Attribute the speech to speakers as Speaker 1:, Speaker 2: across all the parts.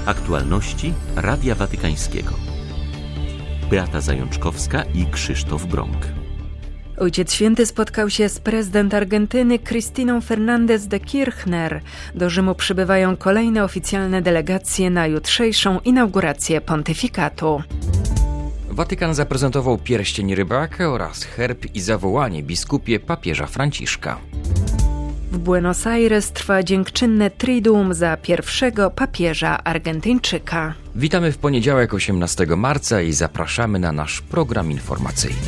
Speaker 1: Aktualności Radia Watykańskiego. Beata Zajączkowska i Krzysztof Brąk.
Speaker 2: Ojciec Święty spotkał się z prezydent Argentyny Cristiną Fernández de Kirchner. Do Rzymu przybywają kolejne oficjalne delegacje na jutrzejszą inaugurację pontyfikatu.
Speaker 3: Watykan zaprezentował pierścień rybaka oraz herb i zawołanie biskupie papieża Franciszka.
Speaker 2: W Buenos Aires trwa dziękczynne triduum za pierwszego papieża Argentyńczyka.
Speaker 3: Witamy w poniedziałek 18 marca i zapraszamy na nasz program informacyjny.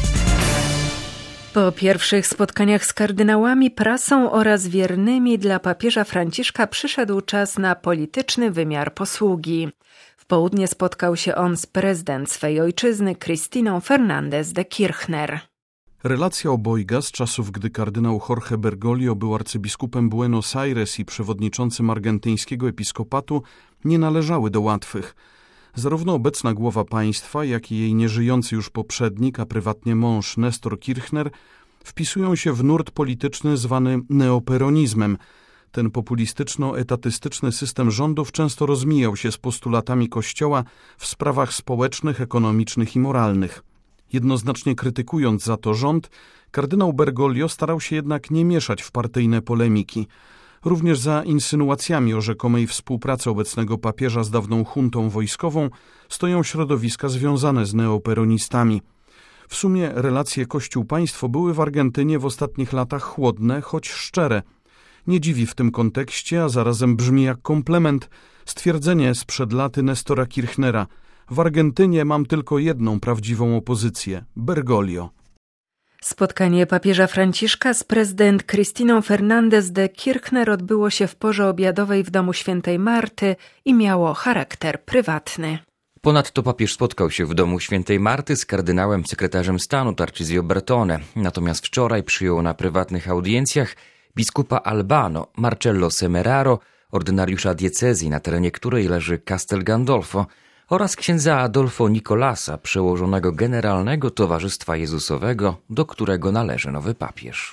Speaker 2: Po pierwszych spotkaniach z kardynałami, prasą oraz wiernymi dla papieża Franciszka przyszedł czas na polityczny wymiar posługi. W południe spotkał się on z prezydent swej ojczyzny Cristiną Fernández de Kirchner.
Speaker 4: Relacja obojga z czasów, gdy kardynał Jorge Bergoglio był arcybiskupem Buenos Aires i przewodniczącym argentyńskiego episkopatu, nie należały do łatwych. Zarówno obecna głowa państwa, jak i jej nieżyjący już poprzednik, a prywatnie mąż Néstor Kirchner, wpisują się w nurt polityczny zwany neoperonizmem. Ten populistyczno-etatystyczny system rządów często rozmijał się z postulatami Kościoła w sprawach społecznych, ekonomicznych i moralnych. Jednoznacznie krytykując za to rząd, kardynał Bergoglio starał się jednak nie mieszać w partyjne polemiki. Również za insynuacjami o rzekomej współpracy obecnego papieża z dawną juntą wojskową stoją środowiska związane z neoperonistami. W sumie relacje Kościół-państwo były w Argentynie w ostatnich latach chłodne, choć szczere. Nie dziwi w tym kontekście, a zarazem brzmi jak komplement, stwierdzenie sprzed laty Néstora Kirchnera: w Argentynie mam tylko jedną prawdziwą opozycję – Bergoglio.
Speaker 2: Spotkanie papieża Franciszka z prezydent Cristiną Fernández de Kirchner odbyło się w porze obiadowej w domu świętej Marty i miało charakter prywatny.
Speaker 3: Ponadto papież spotkał się w domu świętej Marty z kardynałem sekretarzem stanu Tarcisio Bertone. Natomiast wczoraj przyjął na prywatnych audiencjach biskupa Albano, Marcello Semeraro, ordynariusza diecezji, na terenie której leży Castel Gandolfo, oraz księdza Adolfo Nicolasa, przełożonego Generalnego Towarzystwa Jezusowego, do którego należy nowy papież.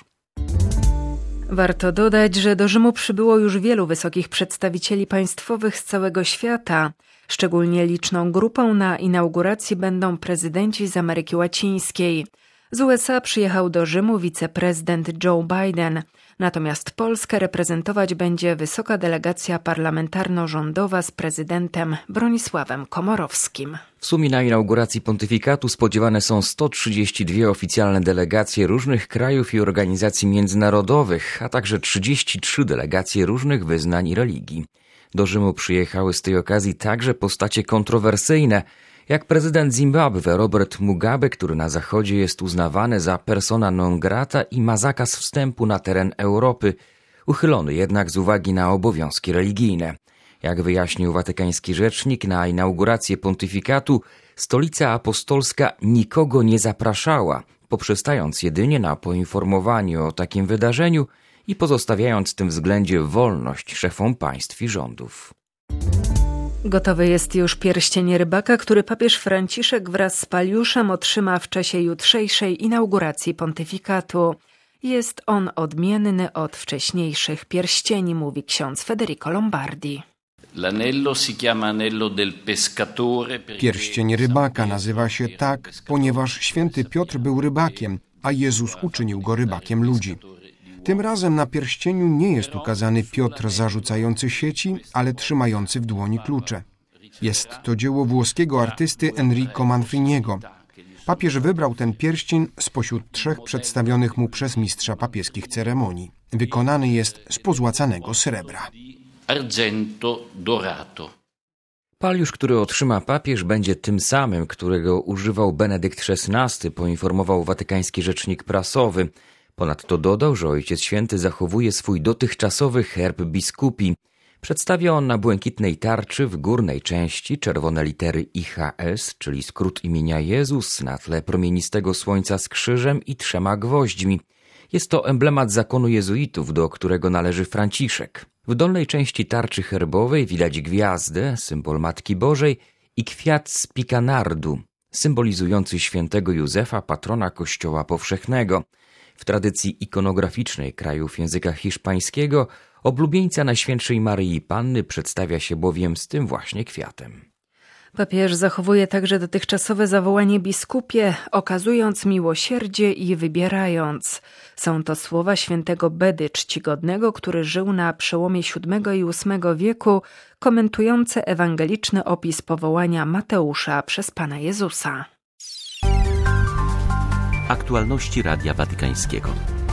Speaker 2: Warto dodać, że do Rzymu przybyło już wielu wysokich przedstawicieli państwowych z całego świata. Szczególnie liczną grupą na inauguracji będą prezydenci z Ameryki Łacińskiej. Z USA przyjechał do Rzymu wiceprezydent Joe Biden. Natomiast Polskę reprezentować będzie wysoka delegacja parlamentarno-rządowa z prezydentem Bronisławem Komorowskim.
Speaker 3: W sumie na inauguracji pontyfikatu spodziewane są 132 oficjalne delegacje różnych krajów i organizacji międzynarodowych, a także 33 delegacje różnych wyznań i religii. Do Rzymu przyjechały z tej okazji także postacie kontrowersyjne, jak prezydent Zimbabwe Robert Mugabe, który na Zachodzie jest uznawany za persona non grata i ma zakaz wstępu na teren Europy, uchylony jednak z uwagi na obowiązki religijne. Jak wyjaśnił watykański rzecznik, na inaugurację pontyfikatu Stolica Apostolska nikogo nie zapraszała, poprzestając jedynie na poinformowaniu o takim wydarzeniu i pozostawiając w tym względzie wolność szefom państw i rządów.
Speaker 2: Gotowy jest już pierścień rybaka, który papież Franciszek wraz z Paliuszem otrzyma w czasie jutrzejszej inauguracji pontyfikatu. Jest on odmienny od wcześniejszych pierścieni, mówi ksiądz Federico Lombardi.
Speaker 5: Pierścień rybaka nazywa się tak, ponieważ święty Piotr był rybakiem, a Jezus uczynił go rybakiem ludzi. Tym razem na pierścieniu nie jest ukazany Piotr zarzucający sieci, ale trzymający w dłoni klucze. Jest to dzieło włoskiego artysty Enrico Manfriniego. Papież wybrał ten pierścień spośród 3 przedstawionych mu przez mistrza papieskich ceremonii. Wykonany jest z pozłacanego srebra.
Speaker 3: Paliusz, który otrzyma papież, będzie tym samym, którego używał Benedykt XVI, poinformował watykański rzecznik prasowy. Ponadto dodał, że Ojciec Święty zachowuje swój dotychczasowy herb biskupi. Przedstawia on na błękitnej tarczy w górnej części czerwone litery IHS, czyli skrót imienia Jezus, na tle promienistego słońca z krzyżem i 3 gwoźdźmi. Jest to emblemat zakonu jezuitów, do którego należy Franciszek. W dolnej części tarczy herbowej widać gwiazdę, symbol Matki Bożej, i kwiat z pikanardu, symbolizujący świętego Józefa, patrona Kościoła powszechnego. W tradycji ikonograficznej krajów języka hiszpańskiego oblubieńca Najświętszej Maryi Panny przedstawia się bowiem z tym właśnie kwiatem.
Speaker 2: Papież zachowuje także dotychczasowe zawołanie biskupie, okazując miłosierdzie i wybierając. Są to słowa świętego Bedy Czcigodnego, który żył na przełomie VII i VIII wieku, komentujące ewangeliczny opis powołania Mateusza przez Pana Jezusa.
Speaker 1: Aktualności Radia Watykańskiego.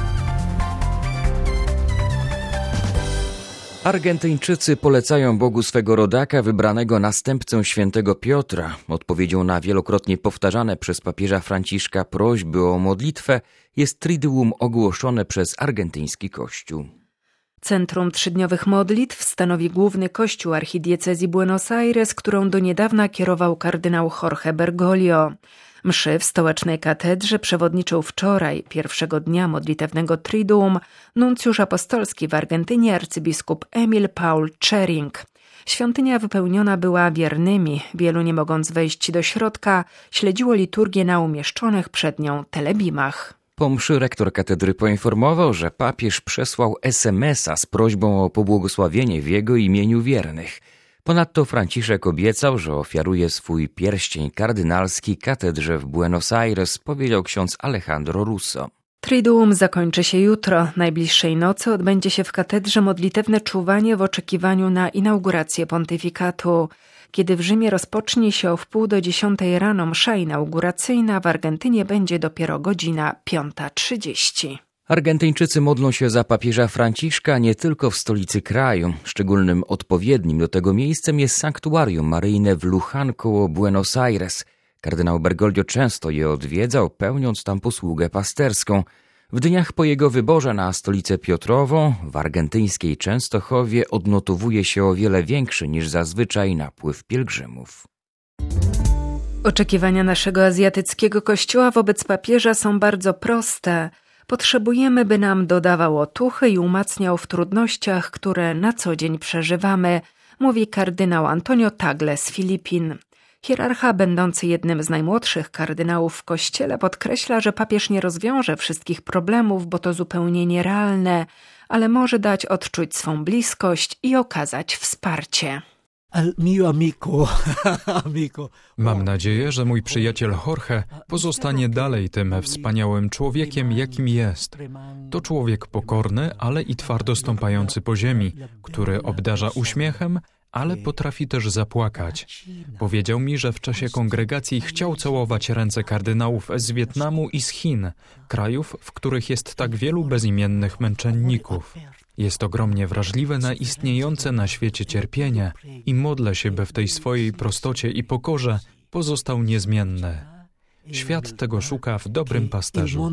Speaker 3: Argentyńczycy polecają Bogu swego rodaka, wybranego następcą świętego Piotra. Odpowiedzią na wielokrotnie powtarzane przez papieża Franciszka prośby o modlitwę jest Triduum ogłoszone przez argentyński kościół.
Speaker 2: Centrum trzydniowych modlitw stanowi główny kościół archidiecezji Buenos Aires, którą do niedawna kierował kardynał Jorge Bergoglio. Mszy w stołecznej katedrze przewodniczył wczoraj, pierwszego dnia modlitewnego Triduum, nuncjusz apostolski w Argentynie arcybiskup Emil Paul Tschering. Świątynia wypełniona była wiernymi, wielu nie mogąc wejść do środka, śledziło liturgię na umieszczonych przed nią telebimach.
Speaker 3: Po mszy rektor katedry poinformował, że papież przesłał SMS-a z prośbą o pobłogosławienie w jego imieniu wiernych. Ponadto Franciszek obiecał, że ofiaruje swój pierścień kardynalski katedrze w Buenos Aires, powiedział ksiądz Alejandro Russo.
Speaker 2: Triduum zakończy się jutro. Najbliższej nocy odbędzie się w katedrze modlitewne czuwanie w oczekiwaniu na inaugurację pontyfikatu. Kiedy w Rzymie rozpocznie się o 9:30 rano msza inauguracyjna, w Argentynie będzie dopiero godzina 5:30.
Speaker 3: Argentyńczycy modlą się za papieża Franciszka nie tylko w stolicy kraju. Szczególnym odpowiednim do tego miejscem jest sanktuarium maryjne w Luján koło Buenos Aires. Kardynał Bergoglio często je odwiedzał, pełniąc tam posługę pasterską. W dniach po jego wyborze na stolicę Piotrową w argentyńskiej Częstochowie odnotowuje się o wiele większy niż zazwyczaj napływ pielgrzymów.
Speaker 2: Oczekiwania naszego azjatyckiego kościoła wobec papieża są bardzo proste. Potrzebujemy, by nam dodawał otuchy i umacniał w trudnościach, które na co dzień przeżywamy, mówi kardynał Antonio Tagle z Filipin. Hierarcha, będący jednym z najmłodszych kardynałów w kościele, podkreśla, że papież nie rozwiąże wszystkich problemów, bo to zupełnie nierealne, ale może dać odczuć swą bliskość i okazać wsparcie.
Speaker 6: Mam nadzieję, że mój przyjaciel Jorge pozostanie dalej tym wspaniałym człowiekiem, jakim jest. To człowiek pokorny, ale i twardo stąpający po ziemi, który obdarza uśmiechem, ale potrafi też zapłakać. Powiedział mi, że w czasie kongregacji chciał całować ręce kardynałów z Wietnamu i z Chin, krajów, w których jest tak wielu bezimiennych męczenników. Jest ogromnie wrażliwy na istniejące na świecie cierpienie i modlę się, by w tej swojej prostocie i pokorze pozostał niezmienny. Świat tego szuka w dobrym pasterzu.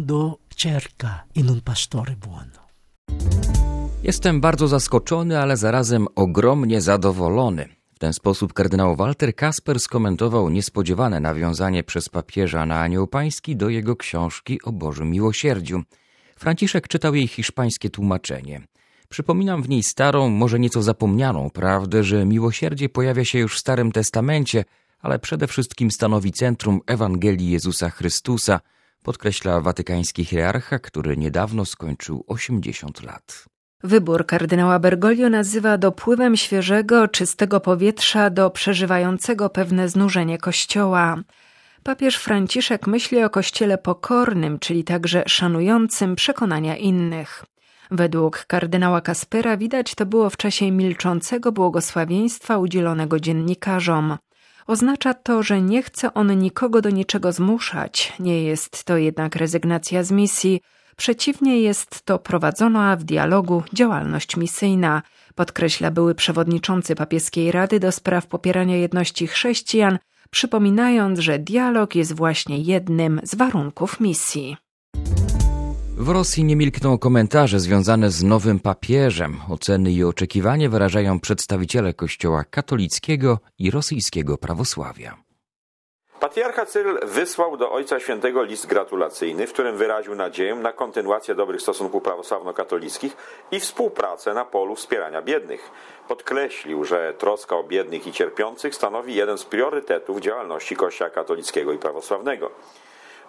Speaker 3: Jestem bardzo zaskoczony, ale zarazem ogromnie zadowolony. W ten sposób kardynał Walter Kasper skomentował niespodziewane nawiązanie przez papieża na Anioł Pański do jego książki o Bożym Miłosierdziu. Franciszek czytał jej hiszpańskie tłumaczenie. Przypominam w niej starą, może nieco zapomnianą prawdę, że miłosierdzie pojawia się już w Starym Testamencie, ale przede wszystkim stanowi centrum Ewangelii Jezusa Chrystusa, podkreśla watykański hierarcha, który niedawno skończył 80 lat.
Speaker 2: Wybór kardynała Bergoglio nazywa dopływem świeżego, czystego powietrza do przeżywającego pewne znużenie Kościoła. Papież Franciszek myśli o Kościele pokornym, czyli także szanującym przekonania innych. Według kardynała Kaspera widać to było w czasie milczącego błogosławieństwa udzielonego dziennikarzom. Oznacza to, że nie chce on nikogo do niczego zmuszać, nie jest to jednak rezygnacja z misji, przeciwnie jest to prowadzona w dialogu działalność misyjna, podkreśla były przewodniczący papieskiej Rady do spraw popierania jedności chrześcijan, przypominając, że dialog jest właśnie jednym z warunków misji.
Speaker 3: W Rosji nie milkną komentarze związane z nowym papieżem. Oceny i oczekiwania wyrażają przedstawiciele Kościoła katolickiego i rosyjskiego prawosławia.
Speaker 7: Patriarcha Cyryl wysłał do Ojca Świętego list gratulacyjny, w którym wyraził nadzieję na kontynuację dobrych stosunków prawosławno-katolickich i współpracę na polu wspierania biednych. Podkreślił, że troska o biednych i cierpiących stanowi jeden z priorytetów działalności Kościoła katolickiego i prawosławnego.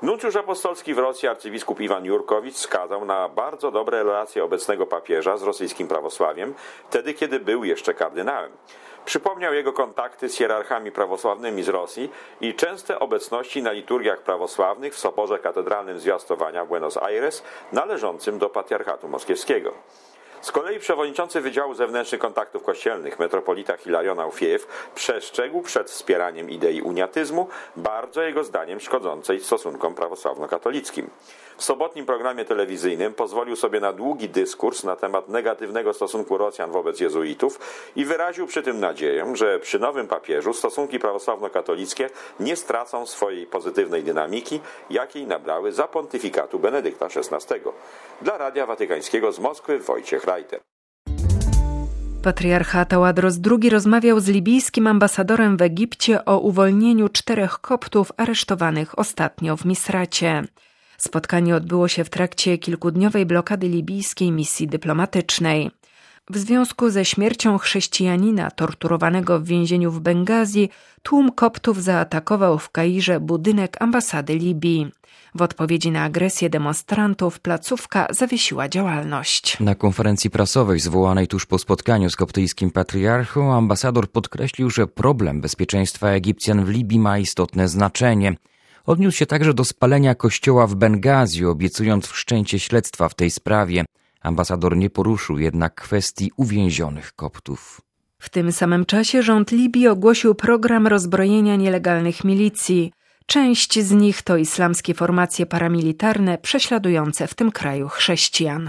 Speaker 7: Nuncjusz apostolski w Rosji arcybiskup Iwan Jurkowicz wskazał na bardzo dobre relacje obecnego papieża z rosyjskim prawosławiem, wtedy kiedy był jeszcze kardynałem. Przypomniał jego kontakty z hierarchami prawosławnymi z Rosji i częste obecności na liturgiach prawosławnych w soborze katedralnym Zwiastowania w Buenos Aires, należącym do patriarchatu moskiewskiego. Z kolei przewodniczący Wydziału Zewnętrznych Kontaktów Kościelnych metropolita Hilarion Aufiejew przestrzegł przed wspieraniem idei uniatyzmu, bardzo jego zdaniem szkodzącej stosunkom prawosławno-katolickim. W sobotnim programie telewizyjnym pozwolił sobie na długi dyskurs na temat negatywnego stosunku Rosjan wobec jezuitów i wyraził przy tym nadzieję, że przy nowym papieżu stosunki prawosławno-katolickie nie stracą swojej pozytywnej dynamiki, jakiej nabrały za pontyfikatu Benedykta XVI. Dla Radia Watykańskiego z Moskwy Wojciech Reiter.
Speaker 2: Patriarcha Taładros II rozmawiał z libijskim ambasadorem w Egipcie o uwolnieniu 4 koptów aresztowanych ostatnio w Misracie. Spotkanie odbyło się w trakcie kilkudniowej blokady libijskiej misji dyplomatycznej. W związku ze śmiercią chrześcijanina torturowanego w więzieniu w Bengazji, tłum koptów zaatakował w Kairze budynek ambasady Libii. W odpowiedzi na agresję demonstrantów placówka zawiesiła działalność.
Speaker 3: Na konferencji prasowej zwołanej tuż po spotkaniu z koptyjskim patriarchą ambasador podkreślił, że problem bezpieczeństwa Egipcjan w Libii ma istotne znaczenie. Odniósł się także do spalenia kościoła w Bengazji, obiecując wszczęcie śledztwa w tej sprawie. Ambasador nie poruszył jednak kwestii uwięzionych koptów.
Speaker 2: W tym samym czasie rząd Libii ogłosił program rozbrojenia nielegalnych milicji. Część z nich to islamskie formacje paramilitarne prześladujące w tym kraju chrześcijan.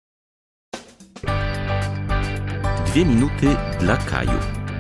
Speaker 1: 2 minuty dla Kaju.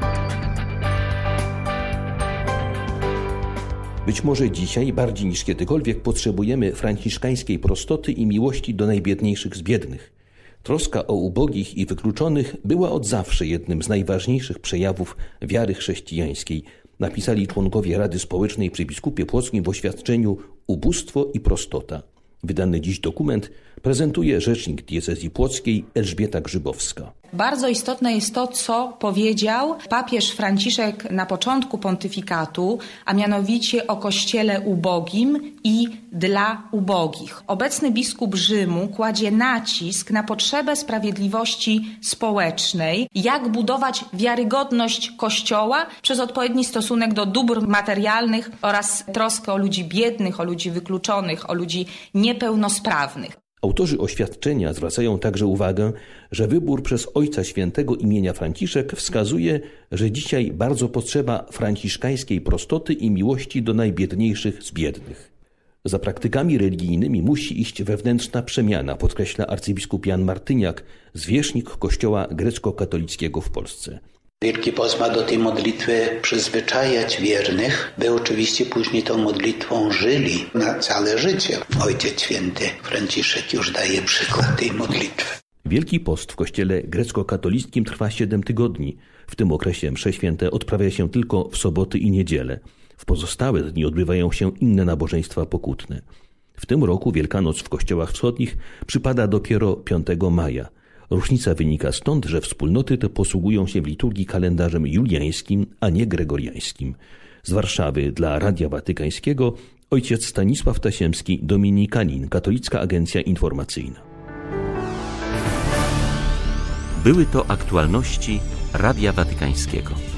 Speaker 8: Być może dzisiaj, bardziej niż kiedykolwiek, potrzebujemy franciszkańskiej prostoty i miłości do najbiedniejszych z biednych. Troska o ubogich i wykluczonych była od zawsze jednym z najważniejszych przejawów wiary chrześcijańskiej, napisali członkowie Rady Społecznej przy biskupie płockim w oświadczeniu Ubóstwo i prostota. Wydany dziś dokument prezentuje rzecznik diecezji płockiej Elżbieta Grzybowska.
Speaker 9: Bardzo istotne jest to, co powiedział papież Franciszek na początku pontyfikatu, a mianowicie o Kościele ubogim i dla ubogich. Obecny biskup Rzymu kładzie nacisk na potrzebę sprawiedliwości społecznej, jak budować wiarygodność Kościoła przez odpowiedni stosunek do dóbr materialnych oraz troskę o ludzi biednych, o ludzi wykluczonych, o ludzi niepełnosprawnych.
Speaker 8: Autorzy oświadczenia zwracają także uwagę, że wybór przez Ojca Świętego imienia Franciszek wskazuje, że dzisiaj bardzo potrzeba franciszkańskiej prostoty i miłości do najbiedniejszych z biednych. Za praktykami religijnymi musi iść wewnętrzna przemiana, podkreśla arcybiskup Jan Martyniak, zwierzchnik Kościoła grecko-katolickiego w Polsce.
Speaker 10: Wielki Post ma do tej modlitwy przyzwyczajać wiernych, by oczywiście później tą modlitwą żyli na całe życie. Ojciec Święty Franciszek już daje przykład tej modlitwy.
Speaker 8: Wielki Post w Kościele grecko-katolickim trwa 7 tygodni. W tym okresie msze święte odprawia się tylko w soboty i niedzielę. W pozostałe dni odbywają się inne nabożeństwa pokutne. W tym roku Wielkanoc w kościołach wschodnich przypada dopiero 5 maja. Różnica wynika stąd, że wspólnoty te posługują się w liturgii kalendarzem juliańskim, a nie gregoriańskim. Z Warszawy dla Radia Watykańskiego ojciec Stanisław Tasiemski, dominikanin, Katolicka Agencja Informacyjna.
Speaker 1: Były to aktualności Radia Watykańskiego.